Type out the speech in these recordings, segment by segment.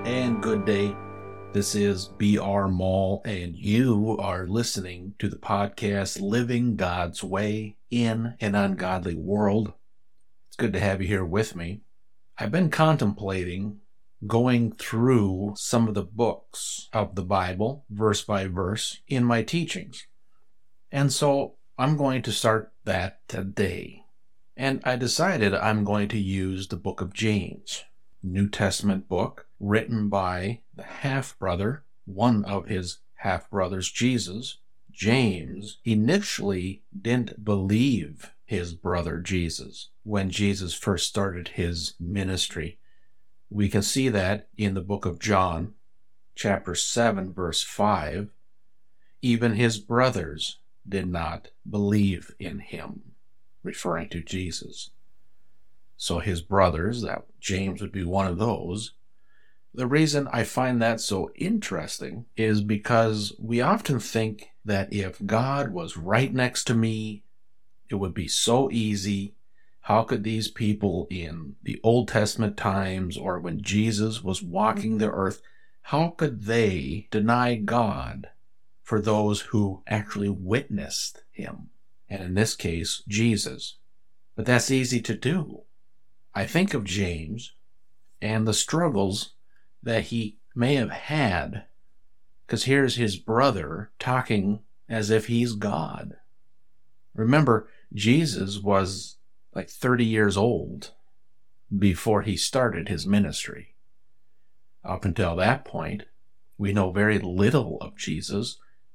and good day. This is B.R. Mall, and you are listening to the podcast Living God's Way in an Ungodly World. It's good to have you here with me. I've been contemplating going through some of the books of the Bible, verse by verse, in my teachings. And so I'm going to start that today. And I decided I'm going to use the book of James, New Testament book, written by the half-brother, one of his half-brothers, Jesus. James initially didn't believe his brother Jesus when Jesus first started his ministry. We can see that in the book of John, chapter 7, verse 5. Even his brothers did not believe in him, referring to Jesus. So his brothers, that James would be one of those. The reason I find that so interesting is because we often think that if God was right next to me, it would be so easy. How could these people in the Old Testament times or when Jesus was walking the earth, how could they deny God for those who actually witnessed him? And in this case, Jesus. But that's easy to do. I think of James and the struggles that he may have had, because here's his brother talking as if he's God. Remember, Jesus was like 30 years old before he started his ministry. Up until that point, we know very little of Jesus.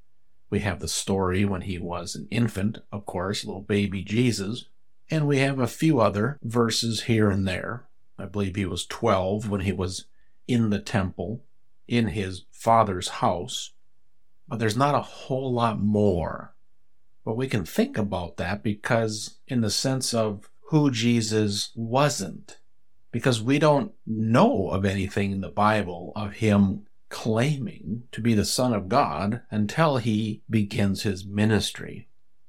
We have the story when he was an infant, of course, little baby Jesus. And we have a few other verses here and there. I believe he was 12 when he was in the temple, in his father's house. But there's not a whole lot more. But we can think about that because in the sense of who Jesus wasn't. Because we don't know of anything in the Bible of him claiming to be the Son of God until he begins his ministry.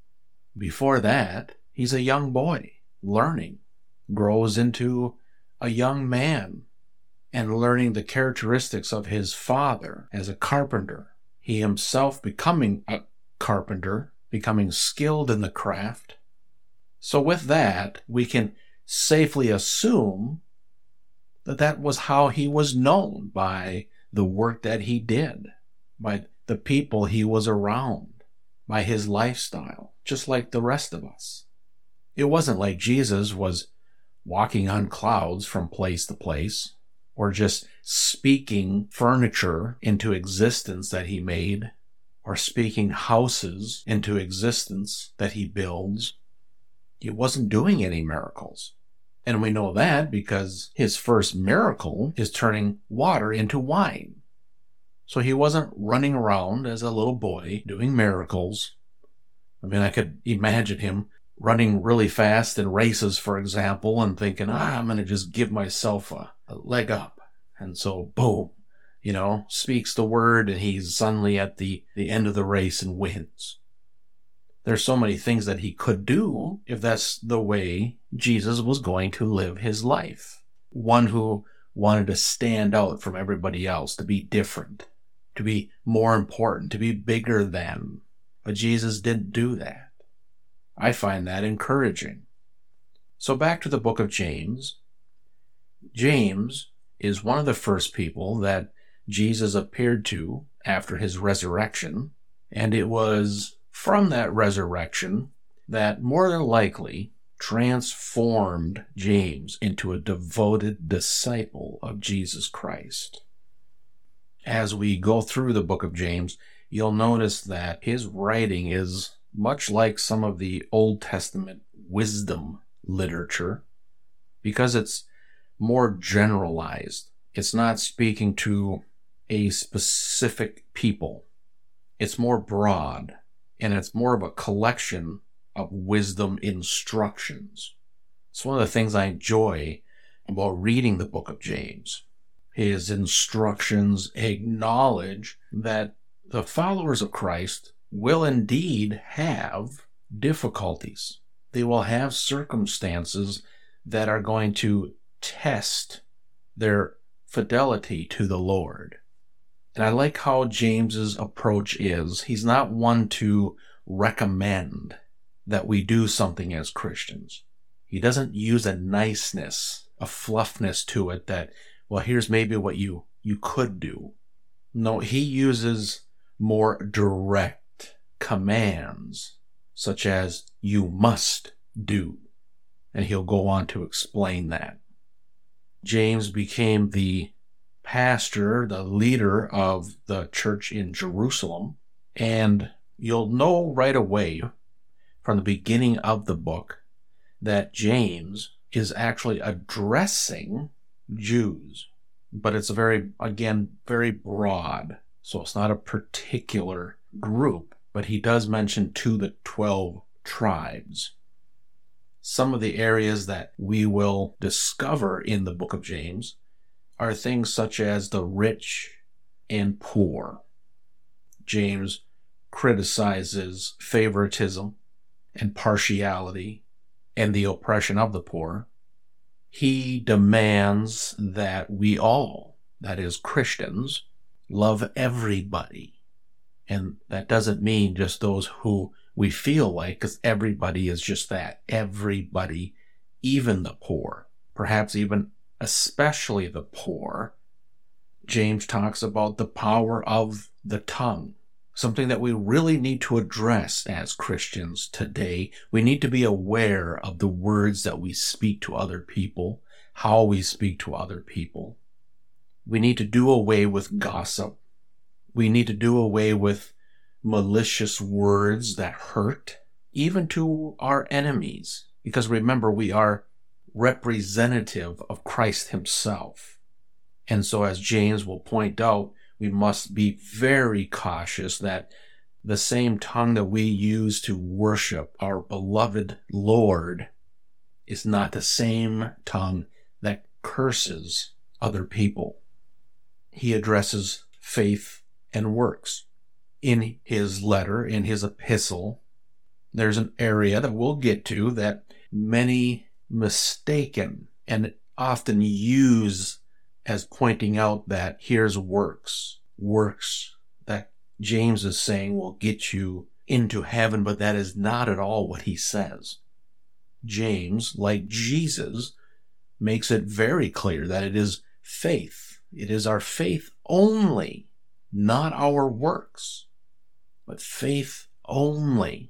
Before that, he's a young boy, learning, grows into a young man, and learning the characteristics of his father as a carpenter. He himself becoming a carpenter, becoming skilled in the craft. So with that, we can safely assume that that was how he was known by the work that he did, by the people he was around, by his lifestyle, just like the rest of us. It wasn't like Jesus was walking on clouds from place to place, or just speaking furniture into existence that he made, or speaking houses into existence that he builds. He wasn't doing any miracles. And we know that because his first miracle is turning water into wine. So he wasn't running around as a little boy doing miracles. I mean, I could imagine him running really fast in races, for example, and thinking, I'm going to just give myself a leg up. And so, boom, speaks the word, and he's suddenly at the end of the race and wins. There's so many things that he could do if that's the way Jesus was going to live his life. One who wanted to stand out from everybody else, to be different, to be more important, to be bigger than. But Jesus didn't do that. I find that encouraging. So back to the book of James. James is one of the first people that Jesus appeared to after his resurrection, and it was from that resurrection that more than likely transformed James into a devoted disciple of Jesus Christ. As we go through the book of James, you'll notice that his writing is much like some of the Old Testament wisdom literature, because it's more generalized. It's not speaking to a specific people. It's more broad, and it's more of a collection of wisdom instructions. It's one of the things I enjoy about reading the book of James. His instructions acknowledge that the followers of Christ will indeed have difficulties. They will have circumstances that are going to test their fidelity to the Lord. And I like how James's approach is. He's not one to recommend that we do something as Christians. He doesn't use a niceness, a fluffness to it that, well, here's maybe what you could do. No, he uses more direct commands, such as you must do. And he'll go on to explain that. James became the pastor, the leader of the church in Jerusalem, and you'll know right away from the beginning of the book that James is actually addressing Jews, but it's very broad. So it's not a particular group, but he does mention to the 12 tribes. Some of the areas that we will discover in the book of James are things such as the rich and poor. James criticizes favoritism and partiality and the oppression of the poor. He demands that we all, that is Christians, love everybody. And that doesn't mean just those who we feel like, because everybody is just that. Everybody, even the poor, perhaps even especially the poor. James talks about the power of the tongue, something that we really need to address as Christians today. We need to be aware of the words that we speak to other people, how we speak to other people. We need to do away with gossip. We need to do away with malicious words that hurt, even to our enemies. Because remember, we are representative of Christ himself. And so as James will point out, we must be very cautious that the same tongue that we use to worship our beloved Lord is not the same tongue that curses other people. He addresses faith and works. In his letter, in his epistle, there's an area that we'll get to that many mistaken and often use as pointing out that here's works that James is saying will get you into heaven, but that is not at all what he says. James, like Jesus, makes it very clear that it is faith. It is our faith only, not our works, but faith only.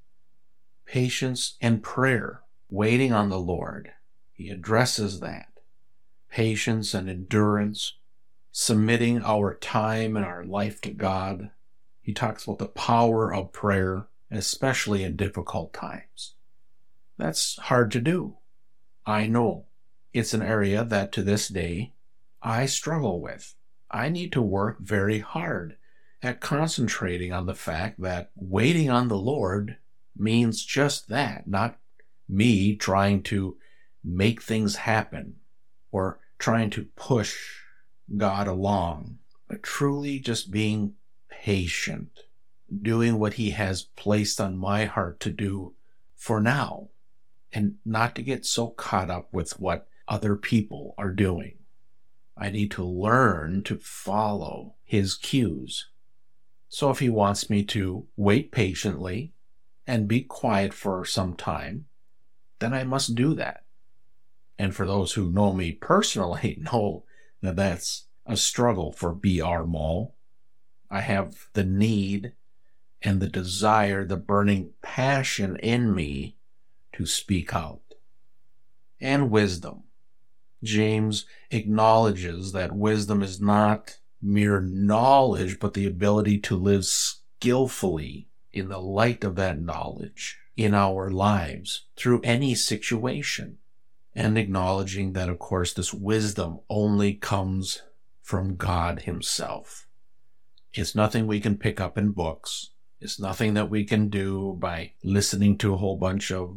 Patience and prayer, waiting on the Lord. He addresses that. Patience and endurance, submitting our time and our life to God. He talks about the power of prayer, especially in difficult times. That's hard to do. I know. It's an area that to this day I struggle with. I need to work very hard at concentrating on the fact that waiting on the Lord means just that, not me trying to make things happen or trying to push God along, but truly just being patient, doing what he has placed on my heart to do for now, and not to get so caught up with what other people are doing. I need to learn to follow his cues. So if he wants me to wait patiently and be quiet for some time, then I must do that. And for those who know me personally know that that's a struggle for B.R. Moll. I have the need and the desire, the burning passion in me to speak out. And wisdom. James acknowledges that wisdom is not mere knowledge, but the ability to live skillfully in the light of that knowledge in our lives through any situation. And acknowledging that, of course, this wisdom only comes from God himself. It's nothing we can pick up in books. It's nothing that we can do by listening to a whole bunch of,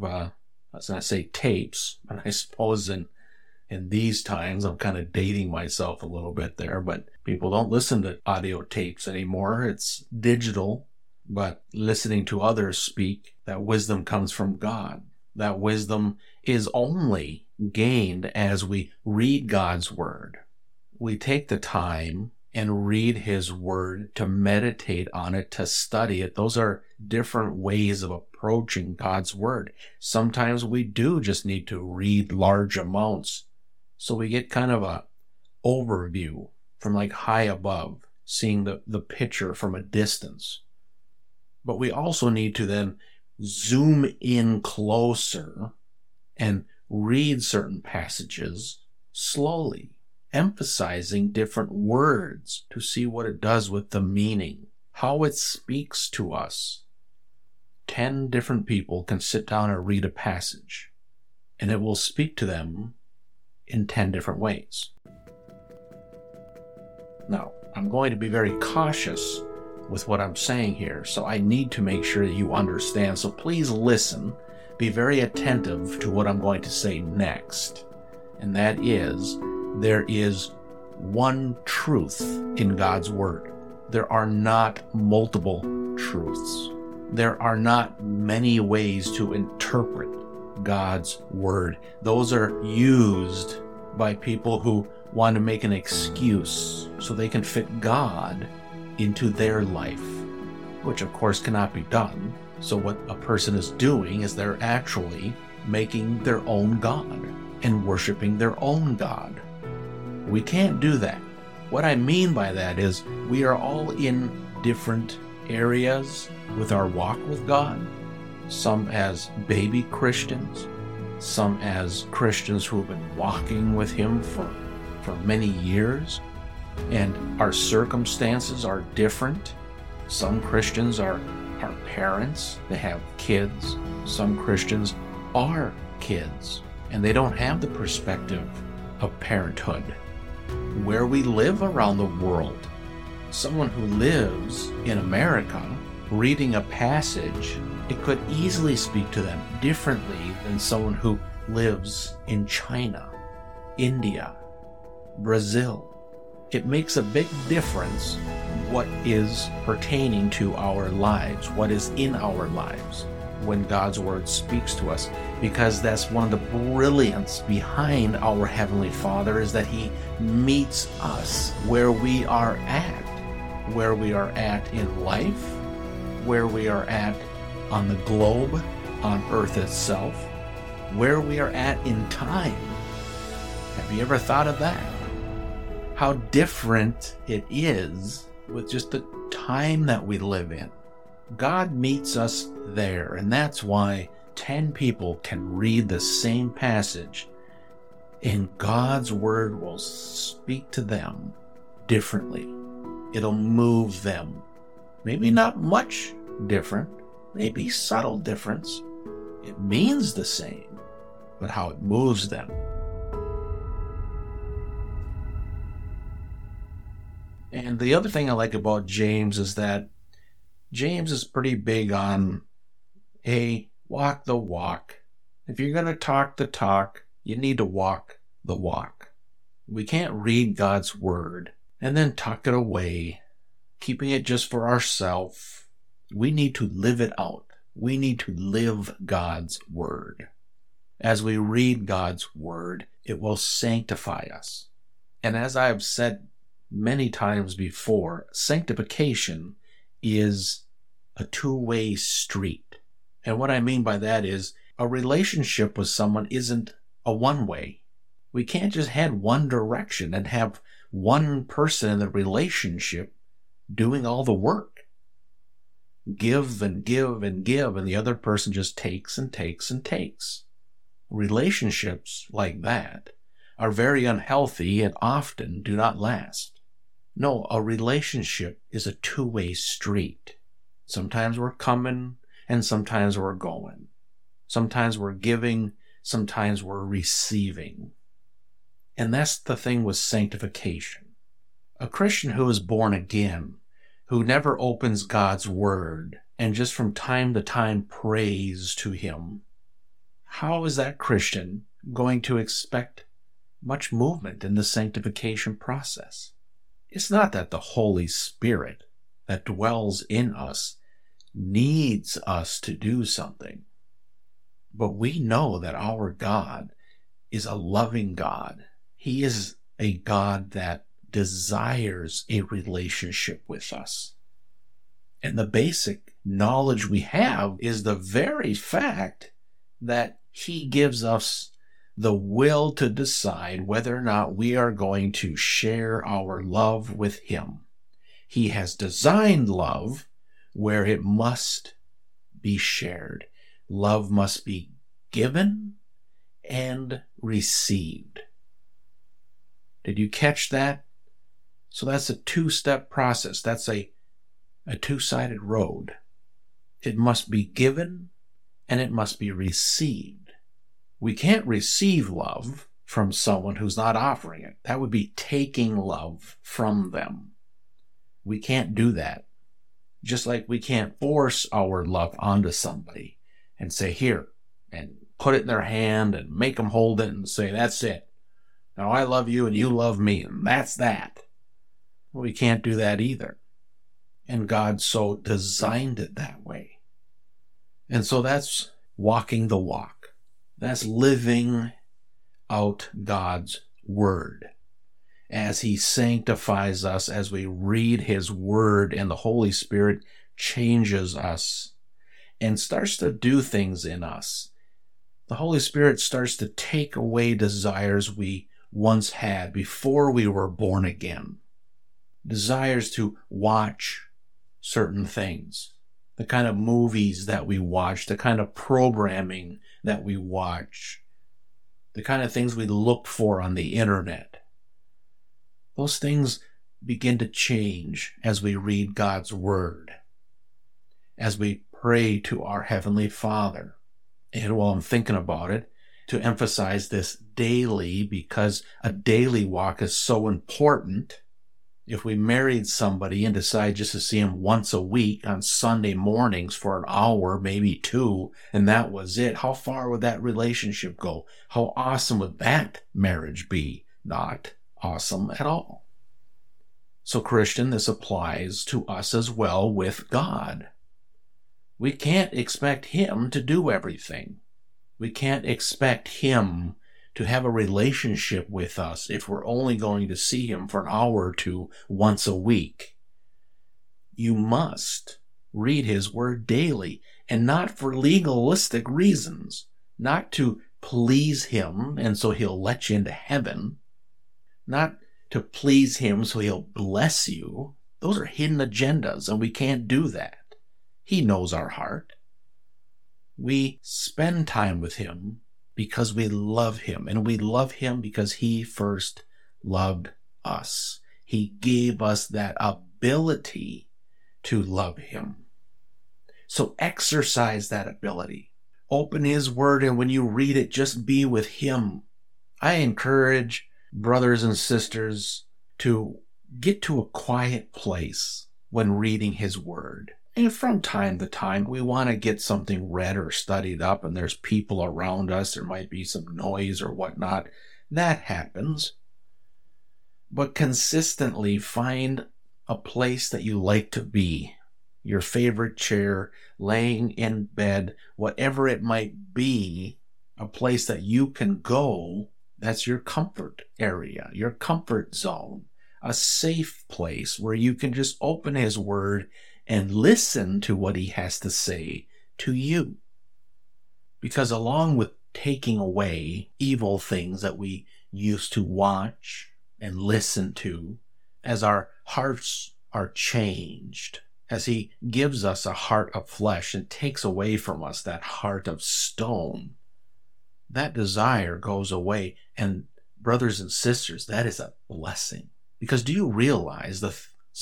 tapes. And I suppose in these times, I'm kind of dating myself a little bit there, but people don't listen to audio tapes anymore. It's digital, but listening to others speak, that wisdom comes from God. That wisdom is only gained as we read God's word, we take the time and read His Word, to meditate on it, to study it. Those are different ways of approaching God's Word. Sometimes we do just need to read large amounts, so we get kind of a overview from like high above, seeing the picture from a distance. But we also need to then zoom in closer and read certain passages slowly, emphasizing different words to see what it does with the meaning, how it speaks to us. 10 different people can sit down and read a passage, and it will speak to them in 10 different ways. Now, I'm going to be very cautious with what I'm saying here, so I need to make sure that you understand. So please listen, be very attentive to what I'm going to say next. And that is, there is one truth in God's Word. There are not multiple truths. There are not many ways to interpret God's Word. Those are used by people who want to make an excuse so they can fit God into their life, which of course cannot be done. So what a person is doing is they're actually making their own God and worshiping their own God. We can't do that. What I mean by that is we are all in different areas with our walk with God. Some as baby Christians, some as Christians who have been walking with Him for many years, and our circumstances are different. Some Christians are parents, they have kids. Some Christians are kids, and they don't have the perspective of parenthood. Where we live around the world, someone who lives in America reading a passage, it could easily speak to them differently than someone who lives in China, India, Brazil. It makes a big difference what is pertaining to our lives, what is in our lives when God's Word speaks to us, because that's one of the brilliance behind our Heavenly Father, is that He meets us where we are at in life, where we are at on the globe, on earth itself, where we are at in time. Have you ever thought of that? How different it is with just the time that we live in. God meets us there, and that's why 10 people can read the same passage, and God's Word will speak to them differently. It'll move them. Maybe not much different, maybe subtle difference. It means the same, but how it moves them. And the other thing I like about James is that James is pretty big on, hey, walk the walk. If you're going to talk the talk, you need to walk the walk. We can't read God's Word and then tuck it away, keeping it just for ourselves. We need to live it out. We need to live God's Word. As we read God's Word, it will sanctify us. And as I've said many times before, sanctification is a two-way street. And what I mean by that is a relationship with someone isn't a one-way. We can't just head one direction and have one person in the relationship doing all the work. Give and give and give, and the other person just takes and takes and takes. Relationships like that are very unhealthy and often do not last. No, a relationship is a two-way street. Sometimes we're coming and sometimes we're going. Sometimes we're giving, sometimes we're receiving. And that's the thing with sanctification. A Christian who is born again, who never opens God's Word and just from time to time prays to Him, how is that Christian going to expect much movement in the sanctification process? It's not that the Holy Spirit that dwells in us needs us to do something, but we know that our God is a loving God. He is a God that desires a relationship with us. And the basic knowledge we have is the very fact that he gives us the will to decide whether or not we are going to share our love with him. He has designed love where it must be shared. Love must be given and received. Did you catch that? So that's a two-step process. That's a two-sided road. It must be given and it must be received. We can't receive love from someone who's not offering it. That would be taking love from them. We can't do that. Just like we can't force our love onto somebody and say, here, and put it in their hand and make them hold it and say, that's it. Now I love you and you love me, and that's that. Well, we can't do that either. And God so designed it that way. And so that's walking the walk. That's living out God's word. As he sanctifies us, as we read his word, and the Holy Spirit changes us and starts to do things in us. The Holy Spirit starts to take away desires we once had before we were born again. Desires to watch certain things, the kind of movies that we watch, the kind of programming that we watch, the kind of things we look for on the internet. Those things begin to change as we read God's word, as we pray to our Heavenly Father. And while I'm thinking about it, to emphasize this daily, because a daily walk is so important. If we married somebody and decide just to see him once a week on Sunday mornings for an hour, maybe two, and that was it, how far would that relationship go? How awesome would that marriage be? Not awesome at all. So, Christian, this applies to us as well with God. We can't expect him to do everything. We can't expect him to have a relationship with us if we're only going to see him for an hour or two once a week. You must read his word daily, and not for legalistic reasons, not to please him and so he'll let you into heaven, not to please him so he'll bless you. Those are hidden agendas, and we can't do that. He knows our heart. We spend time with him because we love him, and we love him because he first loved us. He gave us that ability to love him. So exercise that ability. Open his word, and when you read it, just be with him. I encourage brothers and sisters to get to a quiet place when reading his word. And from time to time, we want to get something read or studied up, and there's people around us. There might be some noise or whatnot. That happens. But consistently find a place that you like to be. Your favorite chair, laying in bed, whatever it might be, a place that you can go. That's your comfort area, your comfort zone, a safe place where you can just open his word and listen to what he has to say to you. Because along with taking away evil things that we used to watch and listen to, as our hearts are changed, as he gives us a heart of flesh and takes away from us that heart of stone, that desire goes away. And brothers and sisters, that is a blessing. Because do you realize the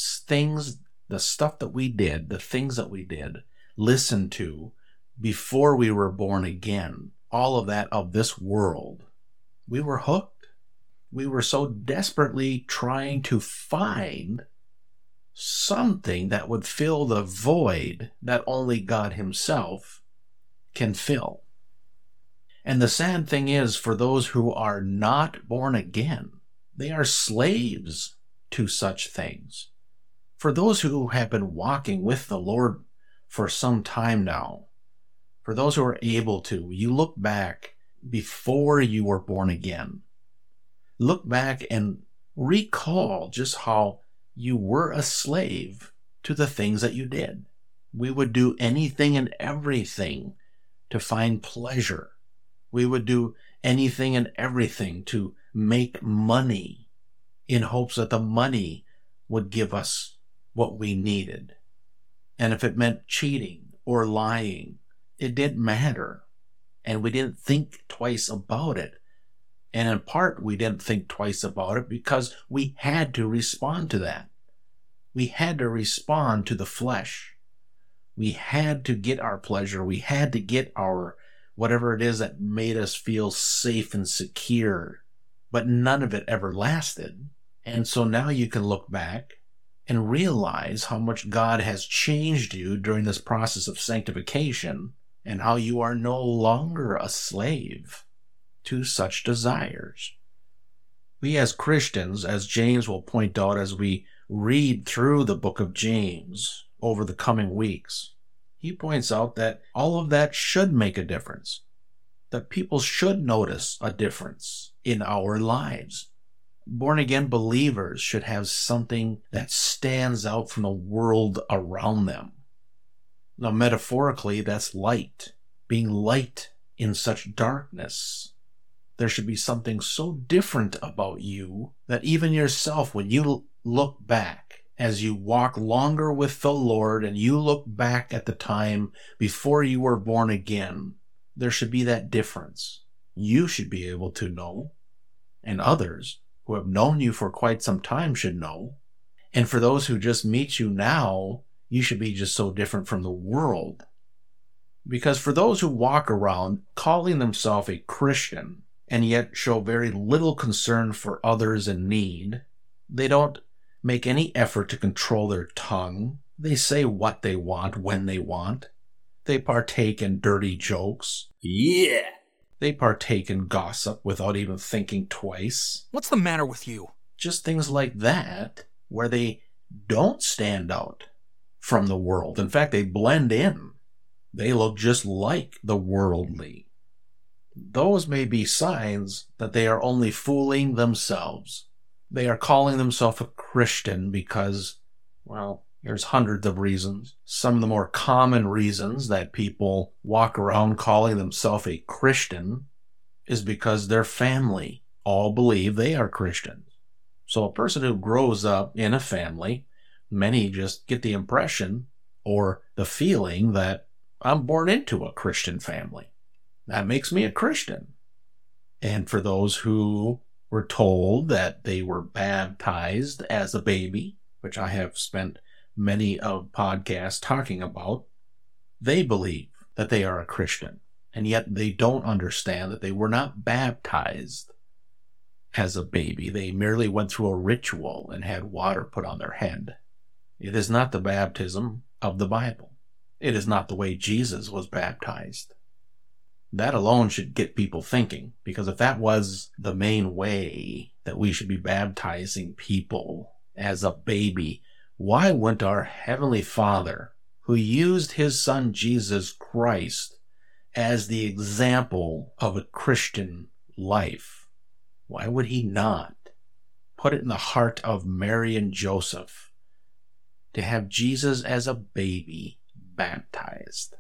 stuff that we did, the things that we did, listen to before we were born again, all of that of this world, we were hooked. We were so desperately trying to find something that would fill the void that only God himself can fill. And the sad thing is, for those who are not born again, they are slaves to such things. For those who have been walking with the Lord for some time now, for those who are able to, you look back before you were born again. Look back and recall just how you were a slave to the things that you did. We would do anything and everything to find pleasure. We would do anything and everything to make money in hopes that the money would give us what we needed. And if it meant cheating or lying, it didn't matter. And we didn't think twice about it. And in part, we didn't think twice about it because we had to respond to that. We had to respond to the flesh. We had to get our pleasure. We had to get our whatever it is that made us feel safe and secure. But none of it ever lasted. And so now you can look back and realize how much God has changed you during this process of sanctification and how you are no longer a slave to such desires. We as Christians, as James will point out as we read through the book of James over the coming weeks, he points out that all of that should make a difference, that people should notice a difference in our lives. Born-again believers should have something that stands out from the world around them. Now, metaphorically, that's light, being light in such darkness. There should be something so different about you that even yourself, when you look back, as you walk longer with the Lord and you look back at the time before you were born again, there should be that difference. You should be able to know, and others who have known you for quite some time should know. And for those who just meet you now, you should be just so different from the world. Because for those who walk around calling themselves a Christian and yet show very little concern for others in need, they don't make any effort to control their tongue. They say what they want when they want. They partake in dirty jokes. Yeah. They partake in gossip without even thinking twice. What's the matter with you? Just things like that, where they don't stand out from the world. In fact, they blend in. They look just like the worldly. Those may be signs that they are only fooling themselves. They are calling themselves a Christian because, well, there's hundreds of reasons. Some of the more common reasons that people walk around calling themselves a Christian is because their family all believe they are Christians. So a person who grows up in a family, many just get the impression or the feeling that I'm born into a Christian family. That makes me a Christian. And for those who were told that they were baptized as a baby, which I have spent many of podcasts talking about, they believe that they are a Christian, and yet they don't understand that they were not baptized as a baby. They merely went through a ritual and had water put on their head. It is not the baptism of the Bible. It is not the way Jesus was baptized. That alone should get people thinking, because if that was the main way that we should be baptizing people as a baby, why wouldn't our Heavenly Father, who used His Son Jesus Christ as the example of a Christian life, why would He not put it in the heart of Mary and Joseph to have Jesus as a baby baptized?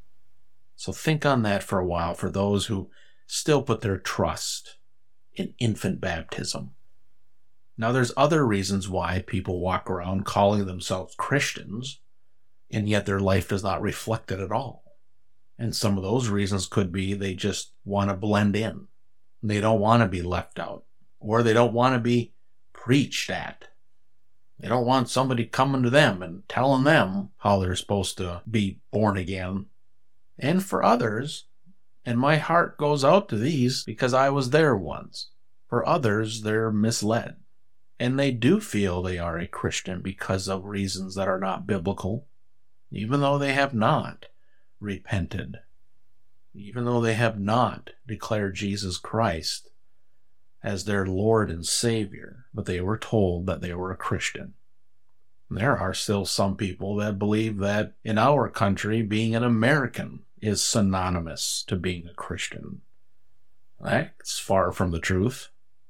So think on that for a while for those who still put their trust in infant baptism. Now, there's other reasons why people walk around calling themselves Christians, and yet their life does not reflect it at all. And some of those reasons could be they just want to blend in. They don't want to be left out, or they don't want to be preached at. They don't want somebody coming to them and telling them how they're supposed to be born again. And for others, and my heart goes out to these because I was there once, for others, they're misled. And they do feel they are a Christian because of reasons that are not biblical, even though they have not repented, even though they have not declared Jesus Christ as their Lord and Savior, but they were told that they were a Christian. There are still some people that believe that in our country, being an American is synonymous to being a Christian. That's far from the truth.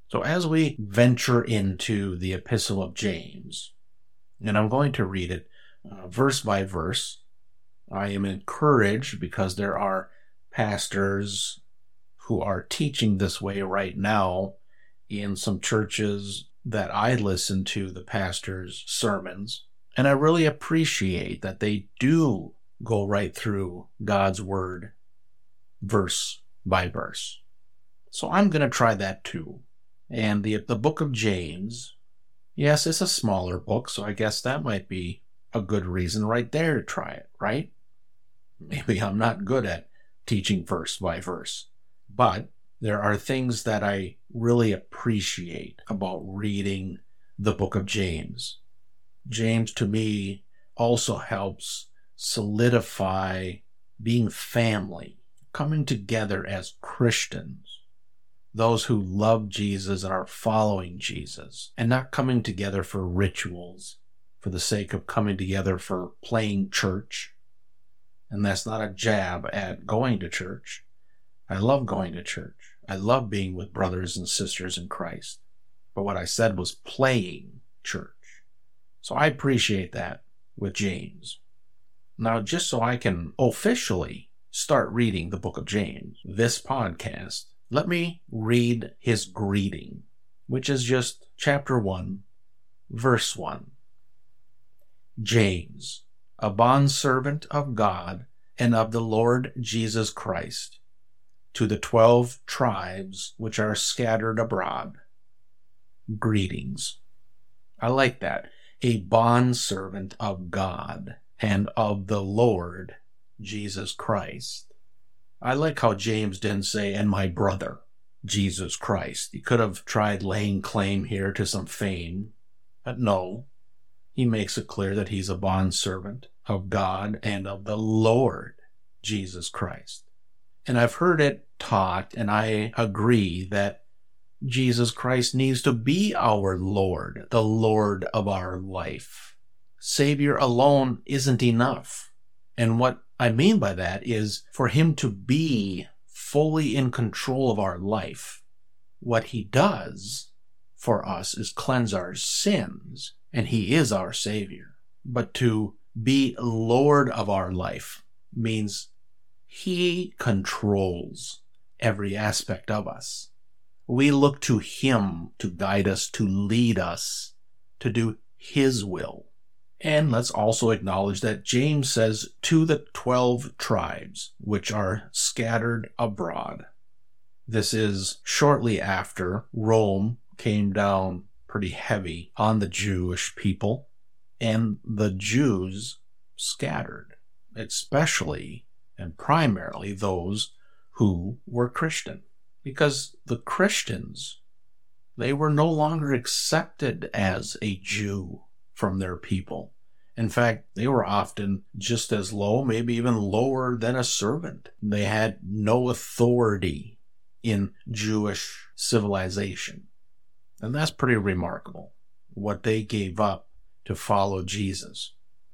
So as we venture into the Epistle of James, and I'm going to read it verse by verse, I am encouraged because there are pastors who are teaching this way right now in some churches that I listen to the pastors' sermons. And I really appreciate that they do go right through God's word, verse by verse. So I'm going to try that too. And the book of James, yes, it's a smaller book, so I guess that might be a good reason right there to try it, right? Maybe I'm not good at teaching verse by verse, but there are things that I really appreciate about reading the book of James. James, to me, also helps solidify being family, coming together as Christians, those who love Jesus and are following Jesus, and not coming together for rituals, for the sake of coming together for playing church. And that's not a jab at going to church. I love going to church. I love being with brothers and sisters in Christ. But what I said was playing church. So I appreciate that with James. Now, just so I can officially start reading the book of James, this podcast, let me read his greeting, which is just chapter 1, verse 1. James, a bondservant of God and of the Lord Jesus Christ, to the 12 tribes which are scattered abroad. Greetings. I like that. A bondservant of God and of the Lord Jesus Christ. I like how James didn't say, and my brother, Jesus Christ. He could have tried laying claim here to some fame, but no. He makes it clear that he's a bondservant of God and of the Lord Jesus Christ. And I've heard it taught, and I agree, that Jesus Christ needs to be our Lord, the Lord of our life. Savior alone isn't enough. And what I mean by that is for him to be fully in control of our life. What he does for us is cleanse our sins, and he is our Savior. But to be Lord of our life means he controls every aspect of us. We look to him to guide us, to lead us, to do his will. And let's also acknowledge that James says to the 12 tribes which are scattered abroad. This is shortly after Rome came down pretty heavy on the Jewish people, and the Jews scattered, especially and primarily those who were Christian. Because the Christians, they were no longer accepted as a Jew from their people. In fact, they were often just as low, maybe even lower than a servant. They had no authority in Jewish civilization. And that's pretty remarkable, what they gave up to follow Jesus.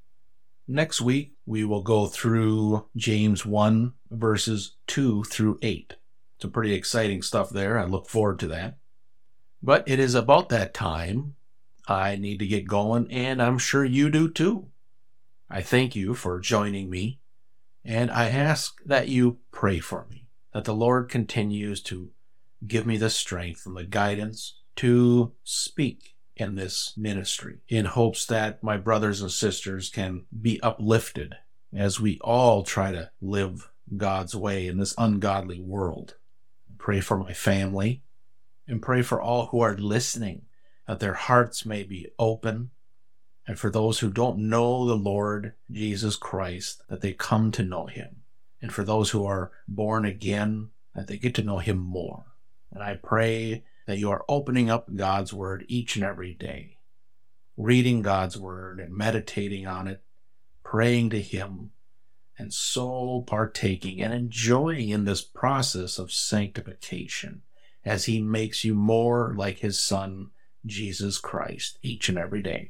Next week, we will go through James 1, verses 2 through 8. Some pretty exciting stuff there. I look forward to that. But it is about that time. I need to get going, and I'm sure you do too. I thank you for joining me, and I ask that you pray for me, that the Lord continues to give me the strength and the guidance to speak in this ministry, in hopes that my brothers and sisters can be uplifted as we all try to live God's way in this ungodly world. Pray for my family, and pray for all who are listening, that their hearts may be open, and for those who don't know the Lord Jesus Christ, that they come to know him, and for those who are born again, that they get to know him more. And I pray that you are opening up God's word each and every day, reading God's word and meditating on it, praying to him, and so partaking and enjoying in this process of sanctification as he makes you more like his Son, Jesus Christ, each and every day.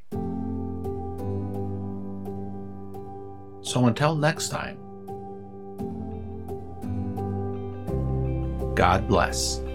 So until next time, God bless.